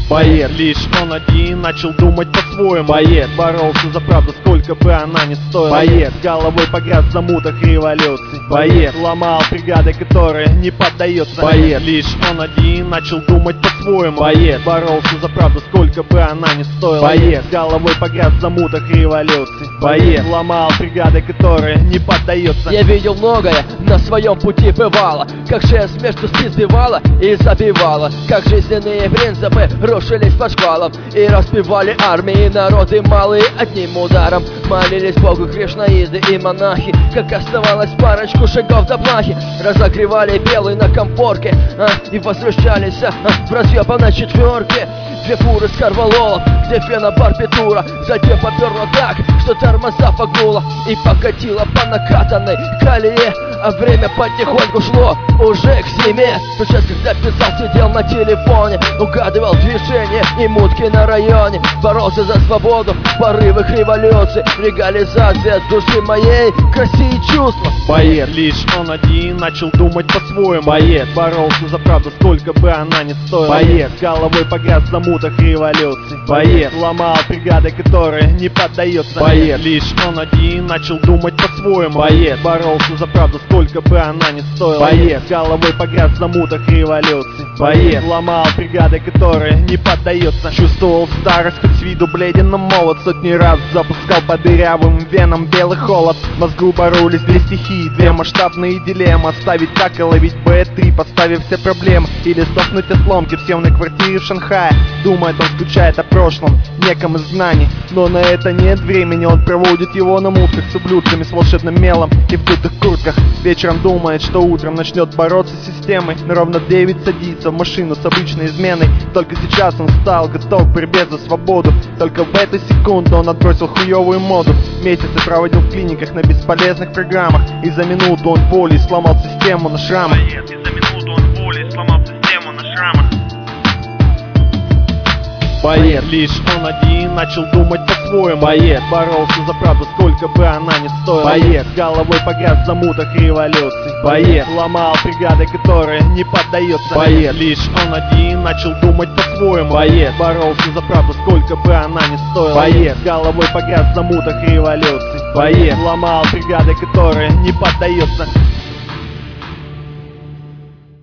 Боец, лишь он один начал думать по-своему. Боец, боролся за правду, сколько бы она ни стоила. Боец, головой погряз в замутах революции. Боец, ломал бригады, которые не поддаются. Боец, лишь он один начал думать по-своему. Боец, боролся за правду, сколько бы она ни стоила. Боец, головой погряз в замутах революции. Боец, ломал бригады, которые не поддаются. Я видел многое, на своем пути бывало, как шесть между спин сбивала и забивала, как жизненные принципы рушились по шквалам и разбивали армии народы малые одним ударом. Молились Богу кришнаиды и монахи, как оставалось парочку шагов до плахи. Разогревали белый на комфорке и возвращались в разъебанной четверке. Две фуры с карвалолом, где фенобарбитура. Затем поперла так, что тормоза погнула и покатила по накатанной колее. А время потихоньку шло уже к зиме. Тот час, когда писал, сидел на телефоне, угадывал движения и мутки на районе. Боролся за свободу, порывах революции, легализация души моей, к России чувства. Боец, лишь он один начал думать по-своему. Боец, боролся за правду, сколько бы она ни стоила. Боец, головой погряз в замутах революции. Боец, ломал бригады, которые не поддаются. Боец, лишь он один начал думать по-своему. Боец, боролся за правду, сколько бы она ни стоила. Боец, головой погряз в замутах революции. Боец, ломал бригады, которые не поддаются. Чувствовал старость, хоть с виду бледен, но молод. Сотни раз запускал по дырявым венам белый холод. В мозгу боролись две стихии, две масштабные дилеммы. Оставить так и ловить Б3, поставив все проблемы. Или сдохнуть от ломки в съемной квартире в Шанхае. Думает, он скучает о прошлом, неком изгнании, но на это нет времени. Он проводит его на мутках с ублюдками, с волшебным мелом и в дутых куртках. Вечером думает, что утром начнет бороться с системой, но ровно в 9 садится в машину с обычной изменой. Только сейчас он стал готов к борьбе за свободу. Только в эту секунду он отбросил хуевую моду. Месяцы проводил в клиниках на бесполезных программах, и за минуту он волей сломал систему на шрамах. И за минуту он волей сломал систему на шрамах. Боец, лишь он один начал думать по-своему. Боец, боролся за правду, сколько бы она ни стоила. Боец, головой погряз в замутах революции. Боец, ломал бригады, которые не поддаются. Боец, лишь он один начал думать по-своему. Боец, боролся за правду, сколько бы она ни стоила. Боец, головой погряз в замутах революции. Боец, ломал бригады, которые не поддаются.